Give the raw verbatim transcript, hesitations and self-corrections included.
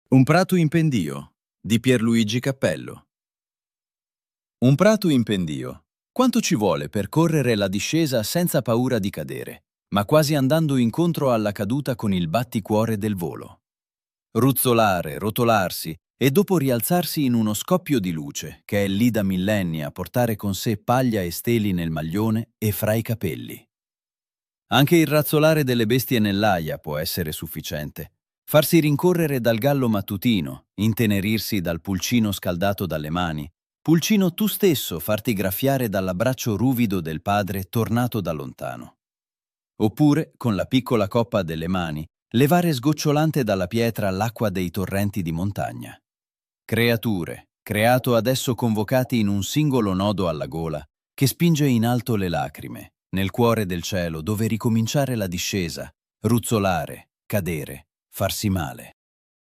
Un prato in pendio di Pierluigi Cappello. Un prato in pendio. Quanto ci vuole per correre la discesa senza paura di cadere, ma quasi andando incontro alla caduta con il batticuore del volo? Ruzzolare, rotolarsi e dopo rialzarsi in uno scoppio di luce che è lì da millenni a portare con sé paglia e steli nel maglione e fra i capelli. Anche il razzolare delle bestie nell'aia può essere sufficiente. Farsi rincorrere dal gallo mattutino, intenerirsi dal pulcino scaldato dalle mani, pulcino tu stesso farti graffiare dall'abbraccio ruvido del padre tornato da lontano. Oppure, con la piccola coppa delle mani, levare sgocciolante dalla pietra l'acqua dei torrenti di montagna. Creature, creato adesso convocati in un singolo nodo alla gola, che spinge in alto le lacrime, nel cuore del cielo dove ricominciare la discesa, ruzzolare, cadere, farsi male.